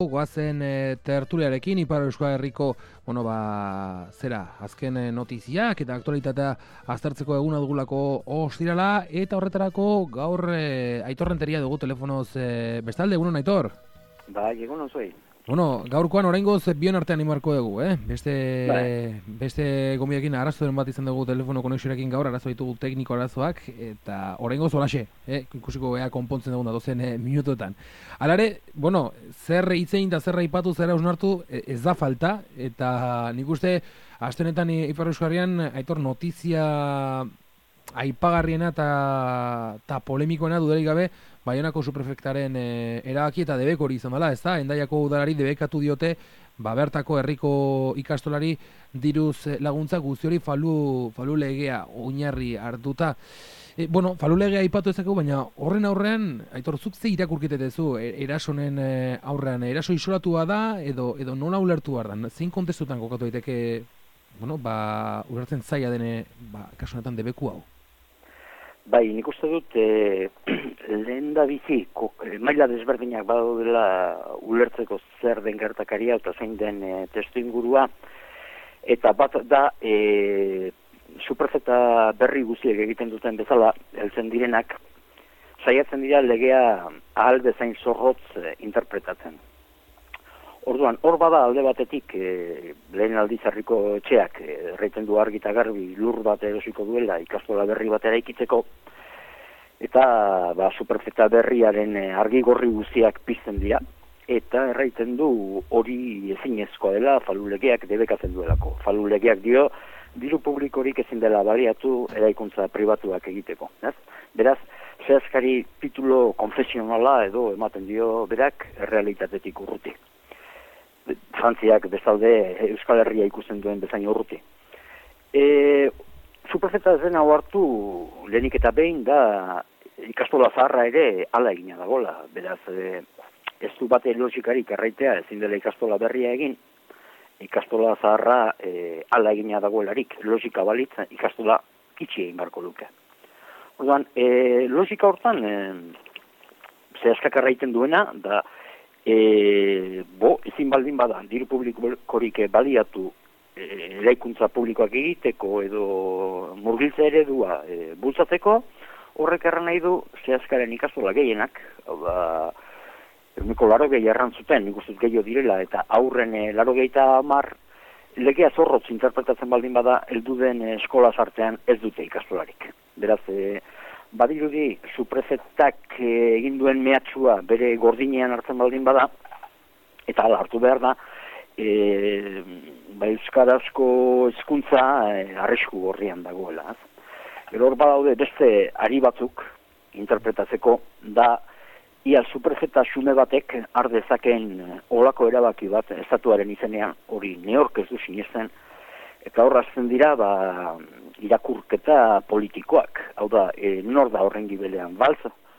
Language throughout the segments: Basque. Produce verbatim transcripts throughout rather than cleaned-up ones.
Goazen e, tertuliarekin Ipar Euskal Herriko, bueno, ba, zera, azken e, notiziak eta aktualitatea aztertzeko eguna dugulako ostirala, eta horretarako gaur e, Aitor Renteria dugu telefonoz e, bestalde, egunon Aitor? Ba, egunon zuei. Bueno, gaurkoan oraingoz bion artean imarko dugu, eh? Beste, Bai. beste gomiakin arazoen bat izan dugu telefono konexioarekin gaur, arazo ditugu tekniko arazoak, eta oraingoz holaxe, eh? Ikusiko ea konpontzen dugun da dozen eh, minutuetan. Alare, bueno, zer hitzein da zer aipatu zer hausnartu ez da falta, eta nik uste aste honetan Ipar Euskal Herrian Aitor notizia aipagarriena eta ta polemikoena dudarik gabe Baionako subprefektaren e, erabaki eta debek hori izan dela, ez da? Hendaiako udalari debekatu diote, ba, bertako herriko ikastolari diruz laguntza guzti hori falu, falu legea oinarri hartuta. E, bueno, falu legea aipatu ezakegu, baina horren aurrean, Aitor, zuk ze irakurkitetezu erasonen e, aurrean, eraso isolatua da, edo, edo nola ulertu behar da? Zein kontestutan kokatu daiteke, bueno, ba, ulertzen zaila dene, ba, kasu honetan debeku hau? Bai, nik uste dut e, lehen da bizi, ko, e, maila desberdinak badaudela ulertzeko zer den gertakaria eta zein den e, testu ingurua, eta bat da e, subprefeta berri guztiek egiten duten bezala heltzen direnak, saiatzen dira legea ahal bezain zorrotz e, interpretatzen. Orduan, hor bada alde batetik e, lehen aldiz herriko etxeak erraiten du argi eta garbi lur bat erosiko duela ikastola berri bat eraikitzeko, eta ba, superfeta berriaren e, argi gorri guztiak pizten dira, eta erraiten du hori ezinezkoa dela falulegeak debekatzen duelako. Falulegeak dio, diru publikorik ezin dela baliatu eraikuntza pribatuak egiteko. Ez? Beraz, zehazkari titulo konfesionala edo ematen dio berak errealitatetik urruti. Frantziak bestalde Euskal Herria ikusten duen bezain urruti. E, Superfeta zen hau hartu lehenik eta behin da ikastola zaharra ere ala egina dagoela. Beraz, e, ez du bate logikarik erraitea ezin dela ikastola berria egin, ikastola zaharra e, ala egina dagoelarik, logika balitz ikastola itxi egin barko luke. Orduan, e, logika hortan e, zehazkak erraiten duena, da E, bo, ezin baldin bada, diru publikorik baliatu e, eraikuntza publikoak egiteko edo murgiltza eredua e, bultzatzeko, horrek erran nahi du zehazkaren ikastola gehienak, da, eguneko laro gehi erran zuten, nik ustez gehiago direla, eta aurren e, laro gehi eta hamar legea zorrotz interpretatzen baldin bada, heldu den e, eskola sartean ez dute ikastolarik. Beraz, e, badirudi, suprefetak egin duen mehatxua bere gordinean hartzen baldin bada, eta hala hartu behar da, e, ba, euskarazko hezkuntza e, arrisku gorrian dagoela. Gero hor badaude beste ari batzuk interpretatzeko, da ia suprefeta xume batek ardezakeen olako erabaki bat estatuaren izenean hori neork ez du sinesten, eta hor azten dira, ba, irakurketa politikoak. Hau da, e, nor da horren gibelean, balz?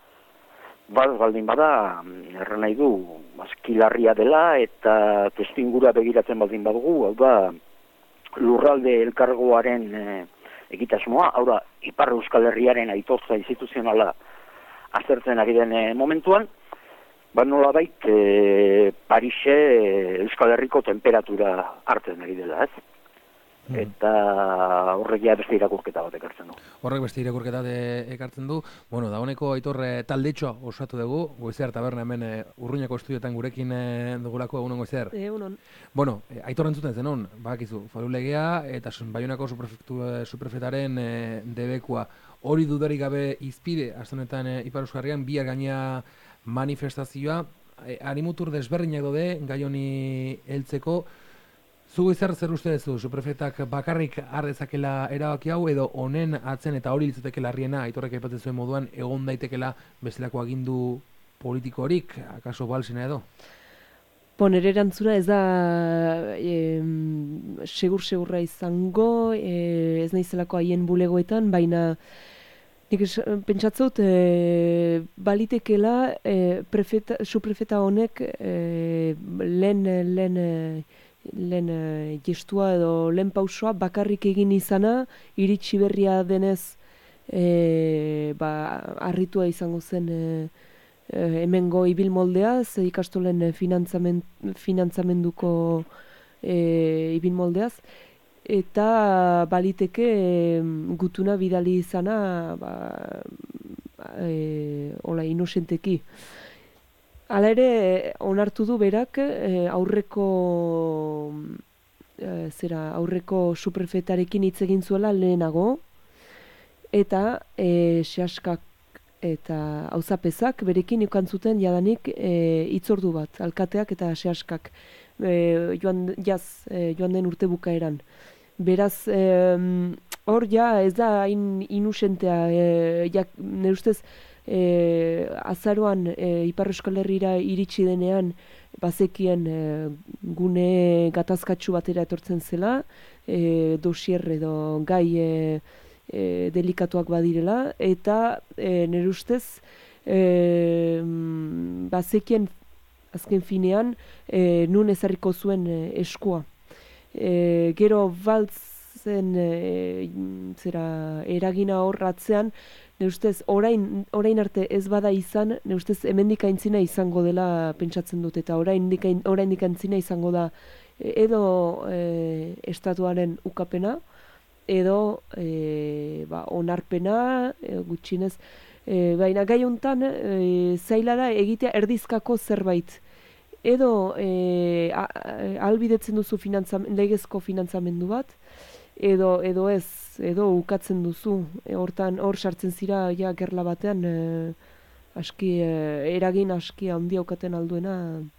Balz baldin bada, erran nahi du, azkilarria dela, eta testingura begiratzen baldin badugu, hau da, lurralde elkargoaren e, egitasmoa, hau da, Ipar Euskal Herriaren aitortza instituzionala aztertzen ari den e, momentuan, ba nolabait e, Parise e, Euskal Herriko temperatura hartzen ari dela, ez? Eta horrek ja beste irakurketa bat ekartzen du. Horrek beste irakurketa ekartzen du. Bueno, dagoeneko Aitor taldetxoa osatu dugu, Goizear taberna hemen Urruñako estudioetan gurekin dugulako, egunon Goizear. Egunon. Bueno, Aitor entzuten zenon, badakizu, falulegea eta Baionako subprefetaren debekua. Hori dudarik gabe izpide, aste honetan Ipar Euskal Herrian bihar gaina manifestazioa, harimutur desberdinak daude gai honi heltzeko. Zu Goizear zer uste duzu, subprefetak bakarrik har dezakela erabaki hau edo honen atzen eta hori litzateke larriena, Aitorrek aipatzen zuen moduan egon daitekela bestelako agindu politikorik, akaso balsina edo? Bon, ere erantzuna ez da e, segur-segurra izango, e, ez nahizelako haien bulegoetan, baina nik pentsatzut e, balitekela e, prefeta, subprefeta honek e, lehen lehen lehen uh, gestua edo lehen pausoa bakarrik egin izana, iritsi berria denez e, ba, arritua izango zen e, hemengo ibil moldeaz, ikastolen finantzamen, finantzamenduko e, ibil moldeaz, eta baliteke e, gutuna bidali izana ba, e, ola, inosenteki. Hala ere, onartu du berak e, aurreko e, zera, aurreko superfetarekin hitz egin zuela lehenago, eta e, sehaskak eta auzapezak berekin ikan zuten jadanik e, itzordu bat, alkateak eta sehaskak e, joan, jaz, e, joan den urte bukaeran. Beraz, e, hor ja ez da hain inusentea, e, ja, nire ustez, E, azaroan e, Ipar Euskal Herrira iritsi denean bazekien e, gune gatazkatsu batera etortzen zela, e, dosier edo gai e, e, delikatuak badirela, eta e, nire ustez e, bazekien azken finean e, nun ezarriko zuen e, eskua. E, gero baltzen e, zera eragina horratzean, ne ustez, orain, orain arte ez bada izan, ne ustez, hemendik aintzina izango dela pentsatzen dut, eta orain aintzina izango da edo e, estatuaren ukapena, edo e, ba, onarpena, e, gutxinez, e, baina gai hontan e, zaila da egitea erdizkako zerbait. Edo e, ahalbidetzen duzu finantzam, legezko finantzamendu bat, edo edo ez, edo ukatzen duzu, e, hortan hor sartzen zira ja gerla batean e, aski e, eragin aski handia ukaten alduena,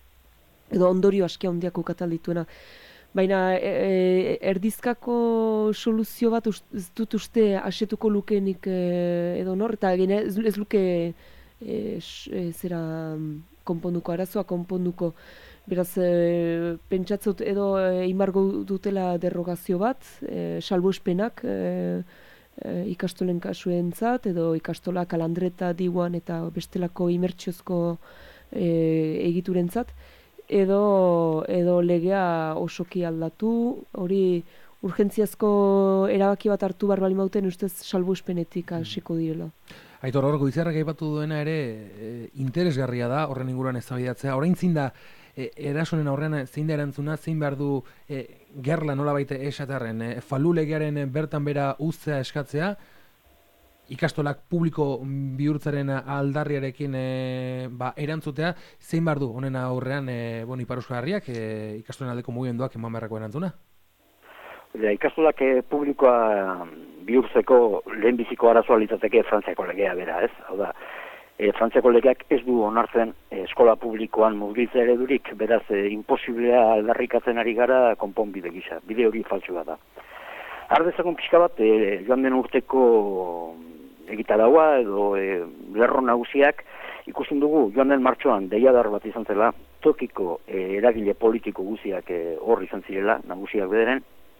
edo ondorio aski handiak ukaten dituena. Baina e, e, erdizkako soluzio bat ust, ez dut uste asetuko lukenik e, edo nor, eta gene, ez, ez luke e, sh, e, zera konponduko, arazoa konponduko. Beraz, e, pentsatzot edo e, imargo dutela derrogazio bat, e, salbuespenak e, e, ikastolen kasuentzat, edo ikastola kalandreta diuan eta bestelako imertsiozko e, egiturentzat, edo, edo legea osoki aldatu, hori urgentziazko erabaki bat hartu behar bali mauten ustez salbuespenetik hasiko direla. Aitor, hor, Goizerrak aipatu duena ere e, interesgarria da, horren inguruan eztabaidatzea. Orain zein da, e, erasonen aurrean zein da erantzuna, zein behar du e, gerla nola baite esatarren, e, falu legearen bertan bera uztea eskatzea, ikastolak publiko bihurtzaren aldarriarekin e, ba, erantzutea, zein behar du honen aurrean e, bon, Ipar Euskal Herriak e, ikastolen aldeko mugimenduak eman beharreko erantzuna? Ja, ikastolak e, publikoa bihurtzeko lehenbiziko arazoa litzateke Frantziako legea bera, ez? Hau da, e, Frantziako legeak ez du onartzen e, eskola publikoan murgiltze eredurik, beraz, e, imposiblea aldarrikatzen ari gara konponbide gisa. Bide hori faltsua da. Ardezagun pixka bat, e, joan den urteko egitaraua edo e, lerro nagusiak ikusten dugu joan den martxoan deiadar bat izan zela, tokiko e, eragile politiko guziak e, hor izan zirela, nagusiak bederen.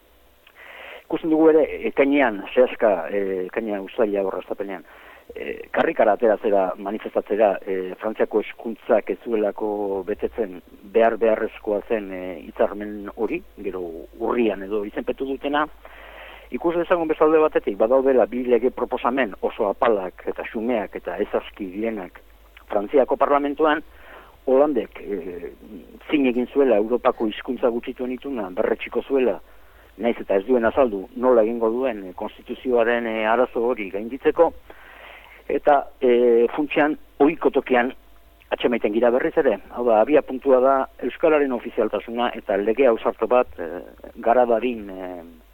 Ikusten dugu ere, ekainean, sehaska, ekainean ustaila horra estapenean, e, karrikara ateratzera, manifestatzera, e, Frantziako eskuntzak ez zuelako betetzen behar beharrezkoa zen e, hitzarmen hori, gero urrian edo izenpetu dutena, ikus dezagun bezalde batetik, badaudela bi lege proposamen oso apalak eta xumeak eta ezazki dienak Frantziako parlamentuan, Holandek e, zin egin zuela Europako hizkuntza gutxituen ituna, berretxiko zuela, naiz eta ez duen azaldu nola egingo duen e, konstituzioaren e, arazo hori gainditzeko, eta e, funtsian ohiko tokian atxemaiten gira berriz ere. Hau da, abia puntua da Euskararen ofizialtasuna eta legea ausartu bat e, gara dadin e,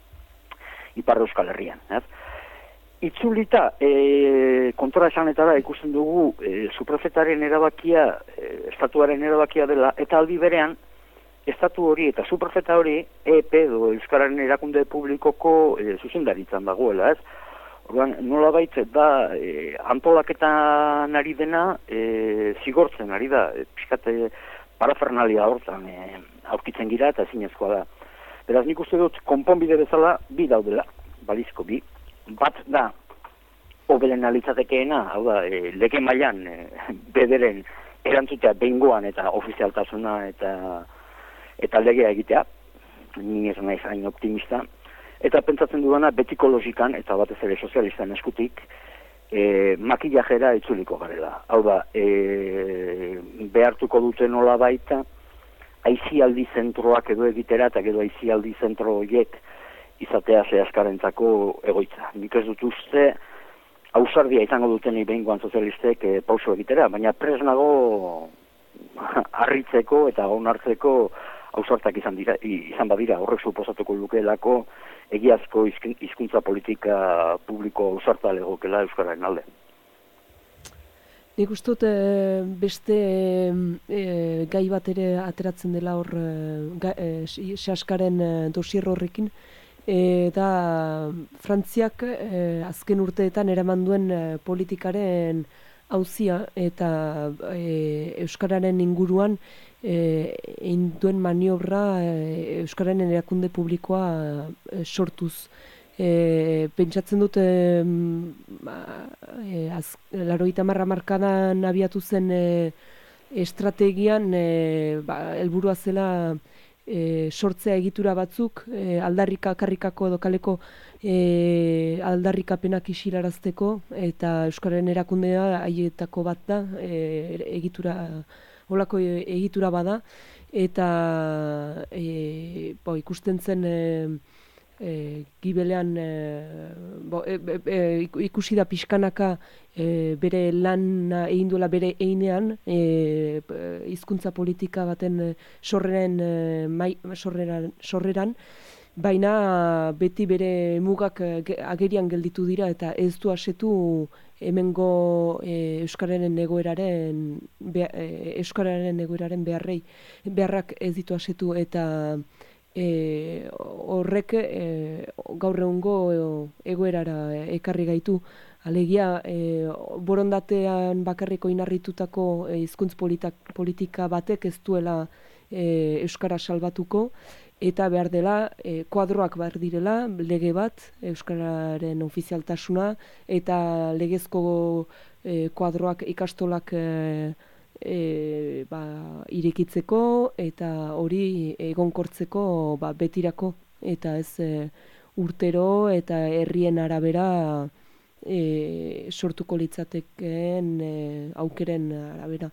Ipar Euskal Herrian. Ez? Itzulita, e, kontra esanetara ikusten dugu e, suprefetaren erabakia, e, estatuaren erabakia dela, eta aldi berean, estatu hori eta suprefeta hori E P edo Euskararen erakunde publikoko e, zuzendaritzan dagoela, ez? Orduan, nolabait da e, antolaketan ari dena e, zigortzen ari da, e, pixkate parafernalia hortan e, aurkitzen gira eta ezinezkoa da. Beraz, nik uste dut konponbide bezala bi daudela, balizko bi. Bat da, hobelen alitzatekeena, hau da, e, lege mailan e, bederen erantzutea behingoan eta ofizialtasuna eta eta legea egitea, ni ez naiz hain optimista, eta pentsatzen dudana betiko logikan, eta batez ere sozialistan eskutik, e, makillajera itzuliko garela. Hau da, e, behartuko dute nola baita, aizialdi zentroak edo egitera, eta gero aizialdi zentro horiek izatea zehaskarentzako egoitza. Nik ez dut uste, ausardia izango duten behingoan sozialistek e, pauso egitera, baina presnago harritzeko eta onartzeko ausartak izan dira, izan badira, horrek suposatuko lukeelako egiazko hizkuntza politika publiko ausarta legokela euskararen alde. Nik uste dut beste e, gai bat ere ateratzen dela hor e, Seaskaren dosier horrekin, e, da Frantziak e, azken urteetan eraman duen e, politikaren auzia eta e, euskararen inguruan e, egin duen maniobra e, euskararen erakunde publikoa e, sortuz. E, pentsatzen dut e, e, laurogeita hamar hamarkadan abiatu zen e, estrategian e, ba, helburua zela e, sortzea egitura batzuk e, aldarrika karrikako edo kaleko e, aldarrikapenak isilarazteko eta euskararen erakundea haietako bat da e, egitura holako egitura bada eta e, bo, ikusten zen e, E, gibelean e, bo, e, e, ikusi da pixkanaka e, bere lana egin duela bere einean e, hizkuntza politika baten sorreren, e, mai, sorreran, sorreran, baina beti bere mugak agerian gelditu dira eta ez du asetu hemengo e, euskararen egoeraren be, e, euskararen egoeraren beharrei beharrak ez ditu asetu eta E, horrek e, gaur egungo egoerara ekarri gaitu. Alegia, e, borondatean bakarriko inarritutako hizkuntz e, politika batek ez duela e, euskara salbatuko eta behar dela e, kuadroak behar direla, lege bat, euskararen ofizialtasuna eta legezko e, kuadroak ikastolak e, E, ba, irekitzeko eta hori egonkortzeko ba, betirako eta ez e, urtero eta herrien arabera e, sortuko litzatekeen e, aukeren arabera.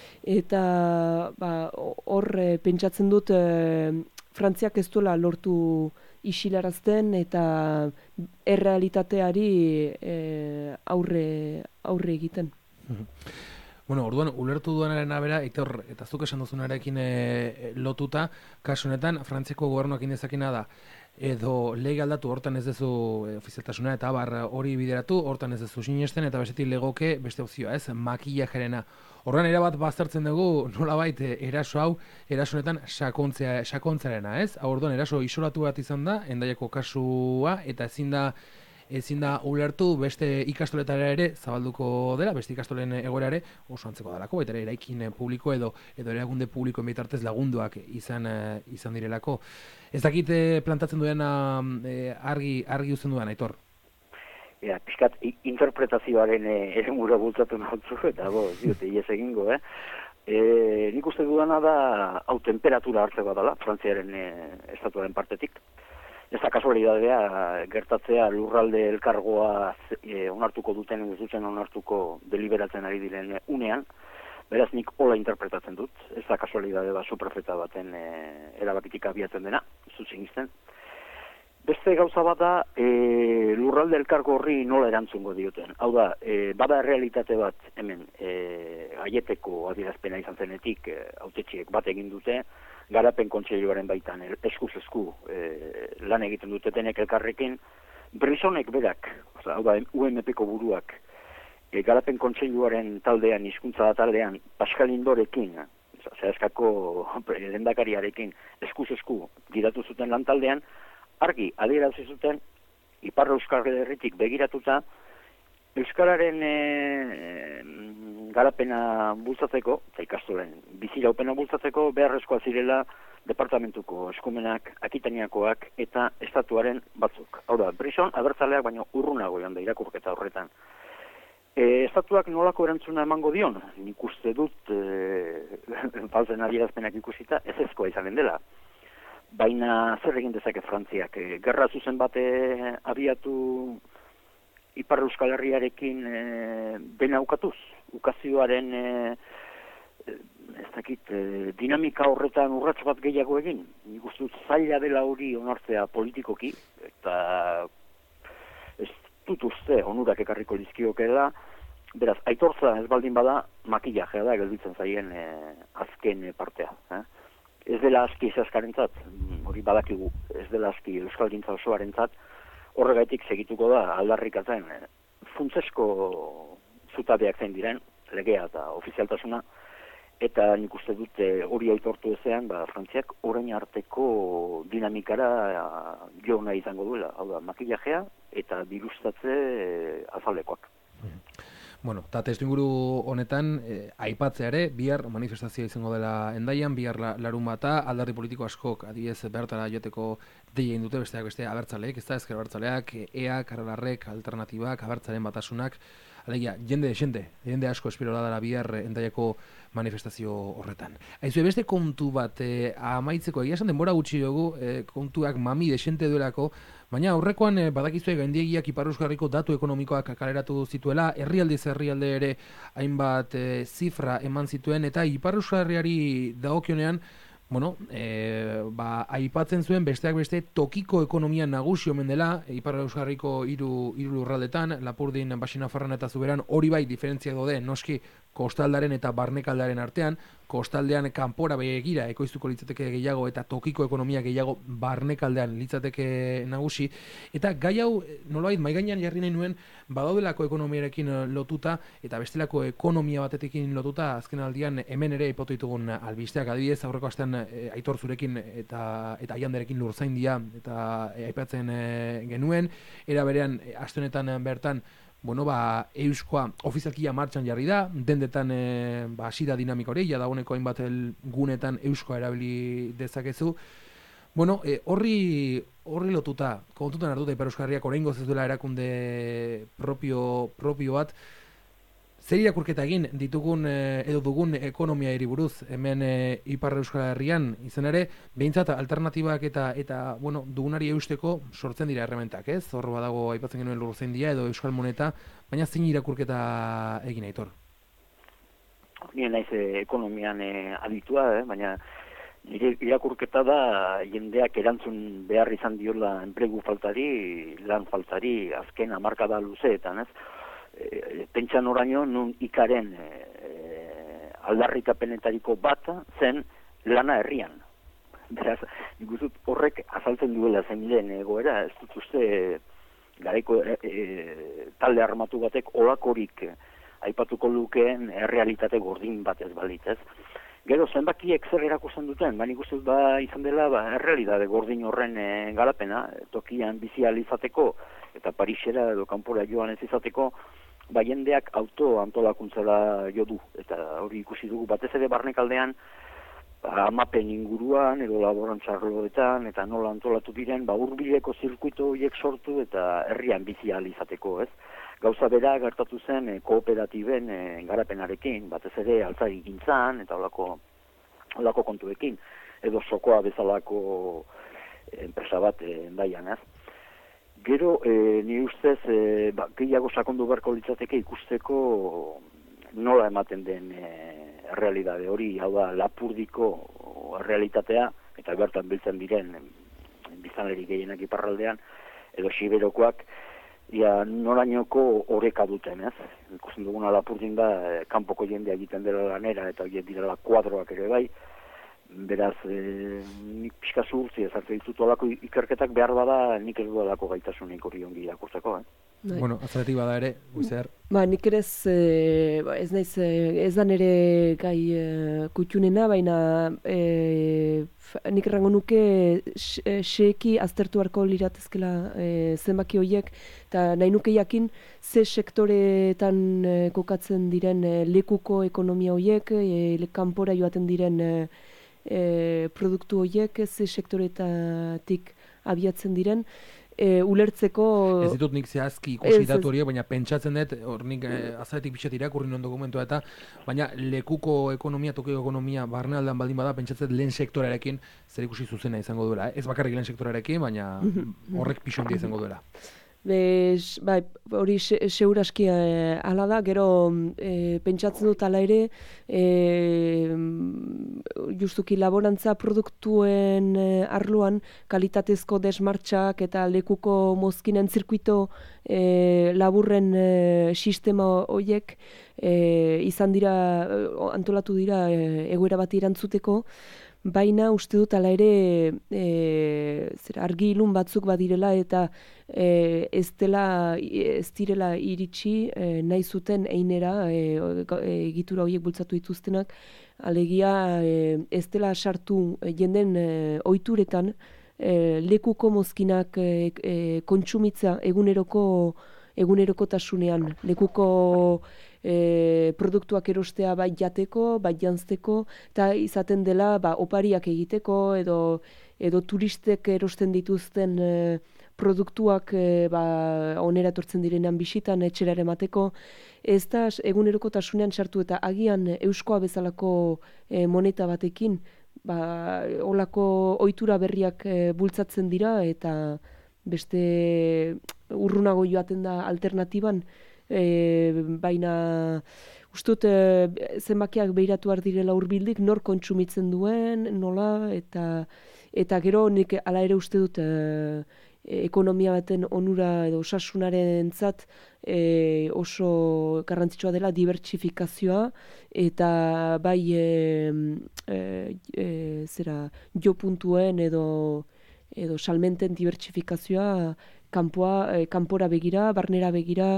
Eta ba, hor e, pentsatzen dut e, Frantziak ez duela lortu isilarazten eta errealitateari e, aurre, aurre egiten. Bueno, orduan, ulertu duanaren abera, Aitor, eta zuk esan duzunarekin e, lotuta, kasu honetan, Frantziako gobernuak indezakina da, edo lege aldatu hortan ez dezu e, ofizialtasuna eta abar hori bideratu, hortan ez dezu sinesten, eta bestetik legoke beste opzioa, ez, makillajerena. Horren erabat baztertzen dugu, nolabait, eraso hau, eraso honetan sakontzea, sakontzarena, ez? Hau orduan, eraso isolatu bat izan da, Hendaiako kasua, eta ezin da, ezin da ulertu beste ikastoletara ere zabalduko dela, beste ikastolen egoera ere oso antzeko dalako, eta ere eraikin publiko edo edo erakunde publikoen bitartez lagunduak izan izan direlako. Ez dakit plantatzen duena argi argi uzten dudan, Aitor. Ja, pixkat interpretazioaren eremura bultzatu nahotzu, eta bo, diote, ies egingo, eh? E, nik uste dudana da hau temperatura hartzeko dela, Frantziaren e, estatuaren partetik. Ez da kasualidadea gertatzea lurralde elkargoa e, onartuko duten ez duten onartuko deliberatzen ari diren unean, beraz nik hola interpretatzen dut, ez da kasualidade bat suprefeta baten e, erabakitik abiatzen dena, zuzen izten. Beste gauza bat da e, lurralde elkargo horri nola erantzungo dioten. Hau da, e, bada realitate bat hemen e, aieteko adierazpena izan zenetik e, hautetxiek bat egin dute, Garapen Kontseiluaren baitan eskuz esku e, lan egiten dute denek elkarrekin, Brisonek berak, hau da, U M P-ko buruak, e, Garapen Kontseiluaren taldean, hizkuntza taldean, Pascal Indorekin, zehazkako lehendakariarekin eskuz esku gidatu zuten lan taldean, argi adierazi zuten Ipar Euskal Herritik begiratuta euskararen e, garapena bultzatzeko, eta ikastolen biziraupena bultzatzeko beharrezkoa zirela departamentuko eskumenak, akitaniakoak eta estatuaren batzuk. Hau da, Brison abertzaleak baino urrunago joan da irakurketa horretan. E, estatuak nolako erantzuna emango dion? Nik uste dut, e, falzen adierazpenak ikusita, ez ezkoa izanen dela. Baina zer egin dezake Frantziak? E, gerra zuzen bate abiatu Ipar Euskal Herriarekin e, dena ukatuz, ukazioaren e, ez dakit, e, dinamika horretan urrats bat gehiago egin. Nik uste dut zaila dela hori onartzea politikoki, eta ez dut uste onurak ekarriko lizkiokeela, beraz, aitortza ez baldin bada, makillajea da gelditzen zaien e, azken partea. Eh? Ez dela aski zehaskarentzat, hori badakigu, ez dela aski euskalgintza osoarentzat, horregaitik segituko da aldarrikatzen e, funtsesko zutabeak zein diren, legea eta ofizialtasuna, eta nik uste dute hori aitortu ezean, ba, Frantziak orain arteko dinamikara jo nahi izango duela, hau da, makillajea eta dirustatze e, azalekoak. Bueno, eta testuinguru honetan, eh, aipatzea ere, bihar manifestazioa izango dela Hendaian, bihar la, larun bata, alderdi politiko askok, adibidez bertara joteko deien dute, besteak beste abertzaleek, ez da, ezker abertzaleak, E A, Karrelarrek, Alternatibak, abertzaren batasunak, alegia, jende desente, jende asko espero dara bihar Hendaiako manifestazio horretan. Aizue, beste kontu bat, eh, amaitzeko, egia esan denbora gutxi dugu, eh, kontuak mami desente duelako, baina aurrekoan eh, badakizue gaindiegiak Ipar Euskal Herriko datu ekonomikoak kaleratu zituela, herrialdez herrialde ere hainbat eh, zifra eman zituen, eta Ipar Euskal Herriari dagokionean, bueno, e, ba, aipatzen zuen besteak beste tokiko ekonomia nagusi omen dela, Ipar Euskal Herriko hiru hiru lurraldetan, Lapurdin, Baxinafarroan eta Zuberan, hori bai diferentzia daude, noski kostaldaren eta barnekaldaren artean, kostaldean kanpora begira ekoiztuko litzateke gehiago eta tokiko ekonomia gehiago barnekaldean litzateke nagusi, eta gai hau nolabait mahai gainean jarri nahi nuen badaudelako ekonomiarekin lotuta eta bestelako ekonomia batetekin lotuta, azken aldian hemen ere ipatu ditugun albisteak, adibidez aurreko astean e, Aitor zurekin eta eta Aianderekin Lurzaindia eta e, aipatzen e, genuen, era berean e, aste honetan bertan bueno, ba, euskoa ofizialkia martxan jarri da, dendetan e, ba, hasi da dinamika hori, ja dagoeneko hainbat gunetan euskoa erabili dezakezu. Bueno, e, horri, horri lotuta, kontutan hartuta Ipar Euskal Herriak oraingoz ez duela erakunde propio, propio bat, zer irakurketa egin ditugun edo dugun ekonomiari buruz hemen e, Ipar Euskal Herrian, izan ere, behintzat alternatibak eta eta bueno, dugunari eusteko sortzen dira errementak, ez? Hor badago aipatzen genuen Lurzaindia edo Euskal Moneta, baina zein irakurketa egin Aitor? Ni naiz e, ekonomian e, aditua, eh? Baina nire irakurketa da jendeak erantzun behar izan diola enplegu faltari, lan faltari, azken hamarkada luzeetan, ez? E, pentsan oraino nun ikaren e, e, aldarrikapenetariko bat zen lana herrian. Beraz, nik uste dut horrek azaltzen duela zein den egoera, ez dut uste garaiko e, e, talde armatu batek olakorik aipatuko lukeen errealitate gordin bat ez balitz, ez? Gero, zenbakiek zer erakusten duten, ba, nik uste dut ba, izan dela ba, errealitate gordin horren e, garapena, tokian bizi ahal izateko, eta Parisera edo kanpora joan ez izateko, ba, jendeak auto antolakuntzela jo du, eta hori ikusi dugu batez ere barnekaldean, ba, amapen inguruan edo laborantzarloetan eta nola antolatu diren, ba, hurbileko zirkuito horiek sortu eta herrian bizi ahal izateko, ez? Gauza bera gertatu zen e, kooperatiben e, garapenarekin, batez ere altzari gintzan eta olako, olako kontuekin, edo sokoa bezalako enpresa bat e, Hendaian, ez? Gero, e, ni ustez, e, ba, gehiago sakondu beharko litzateke ikusteko nola ematen den e, errealitate hori, hau da, Lapurdiko errealitatea, eta bertan biltzen diren biztanleri gehienak iparraldean, edo Siberokoak, ja, norainoko oreka duten, ez? Ikusten duguna Lapurdin da, e, kanpoko jendea egiten dela lanera, eta horiek direla kuadroak ere bai, beraz, e, nik pixka zuhurtzi ezartzen ditut olako ikerketak behar bada, nik ez duelako gaitasunik hori ongi irakurtzeko, eh? Bai. Bueno, azaletik bada ere, Guizer. Ba, nik ere ez, e, ez naiz, ez da nire gai e, kutxunena, baina e, nik errango nuke xeeki aztertu harko liratezkela e, zenbaki horiek, eta nahi nuke jakin ze sektoretan e, kokatzen diren e, lekuko ekonomia horiek, e, kanpora joaten diren e, e, produktu horiek, ze sektoretatik abiatzen diren, E, ulertzeko... Ez ditut nik zehazki ikusi datu horiek, baina pentsatzen dut, hor nik eh, azaletik pixat irakurri non dokumentua eta, baina lekuko ekonomia, tokiko ekonomia, barnealdean baldin bada, pentsatzen lehen sektorarekin zer ikusi zuzena izango duela. Eh? Ez bakarrik lehen sektorarekin, baina horrek pixo handia izango duela. Bez, bai, hori seguraski e, ala da, gero e, pentsatzen dut ala ere, e, justuki laborantza produktuen e, arloan kalitatezko desmartxak eta lekuko mozkinen zirkuito e, laburren e, sistema horiek e, izan dira, antolatu dira e, egoera bat irantzuteko, baina uste dut ala ere e, zer, argi ilun batzuk badirela eta e, ez dela ez direla iritsi e, nahi zuten einera e, egitura horiek bultzatu dituztenak, alegia e, ez dela sartu e, jenden e, ohituretan e, lekuko mozkinak e, e, kontsumitza eguneroko egunerokotasunean, lekuko e, produktuak erostea bai jateko, bai janzteko, eta izaten dela ba, opariak egiteko edo, edo turistek erosten dituzten e, produktuak e, ba, onera etortzen direnean bisitan etxera emateko, ez da egunerokotasunean sartu eta agian euskoa bezalako e, moneta batekin, ba, olako ohitura berriak e, bultzatzen dira eta beste urrunago joaten da alternatiban, e, baina ustut e, zenbakiak behiratu behar direla hurbildik, nor kontsumitzen duen, nola, eta eta gero nik hala ere uste dut e, ekonomia baten onura edo osasunarentzat e, oso garrantzitsua dela dibertsifikazioa eta bai e, e, e, zera jo puntuen edo edo salmenten dibertsifikazioa kanpoa, e, kanpora begira, barnera begira,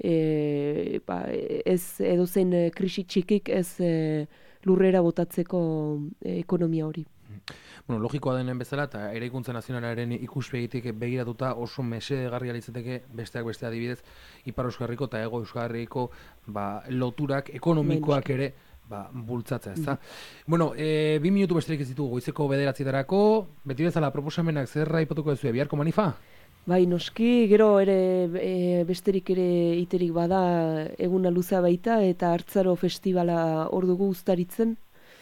e, ba, ez edozein krisi txikik ez e, lurrera botatzeko e, ekonomia hori. Bueno, logikoa denen bezala eta eraikuntza nazionalaren ikuspegitik begiratuta oso mesedegarria litzateke besteak beste adibidez Ipar Euskal Herriko eta Hego Euskal Herriko ba, loturak ekonomikoak ere ba, bultzatzea, ezta? Mm. Bueno, e, bi minutu besterik ez ditugu goizeko bederatzietarako, beti bezala proposamenak zer aipatuko duzue, biharko manifa? Bai, noski, gero ere e, besterik ere iterik bada eguna luzea baita eta Hartzaro festivala hor dugu uztaritzen.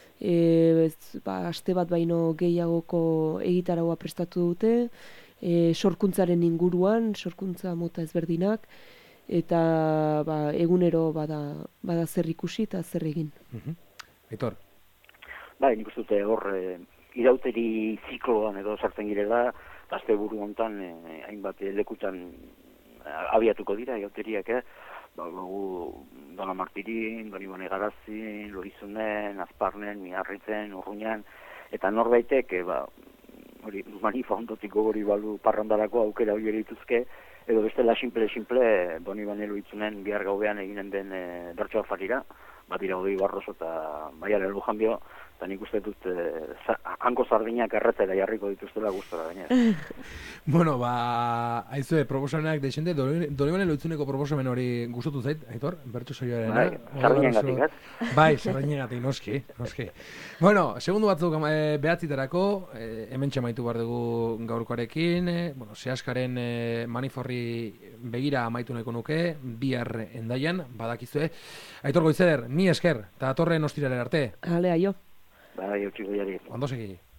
E, ez, ba, aste bat baino gehiagoko egitaragoa prestatu dute, e, sorkuntzaren inguruan, sorkuntza mota ezberdinak, eta ba, egunero bada, bada zer ikusi eta zer egin. Uh-huh. Aitor? Bai, nik uste dute hor e, irauteri zikloan edo sartzen girela, azte buru hontan e, hainbat lekutan e, abiatuko dira irauteriak, eh? Ba, dugu Dona Martirin, Donibane Garazi, Lorizunen, Azparnen, Miarritzen, Urruñan, eta norbaitek, e, ba, hori manifa ondotik gogori balu parrandarako aukera hori dituzke, edo bestela simple-simple Donibane Loritzunen bihar gauean eginen den e, bertso afarira, bat dira Odei Barroso eta Baiale Lujanbio, eta nik uste dut e, za, hanko sardinak erretzera jarriko dituztela gustora gainera. Bueno, ba, aizue, proposamenak deixente, Donibane Loitzuneko proposamen hori gustatu zait, Aitor, bertso saioaren. Bai, sardinegatik, ez? Bai, sardinegatik, noski, noski. Bueno, segundu batzuk e, behatzitarako, e, hemen txamaitu behar dugu gaurkoarekin, e, bueno, Seaskaren e, maniforri begira amaitu nahiko nuke, bihar endaian, badakizue. Aitor Goizeder, ni esker, eta atorren ostiralera arte. Ale, aio. Bai, eutxiko jari. Ondo segi.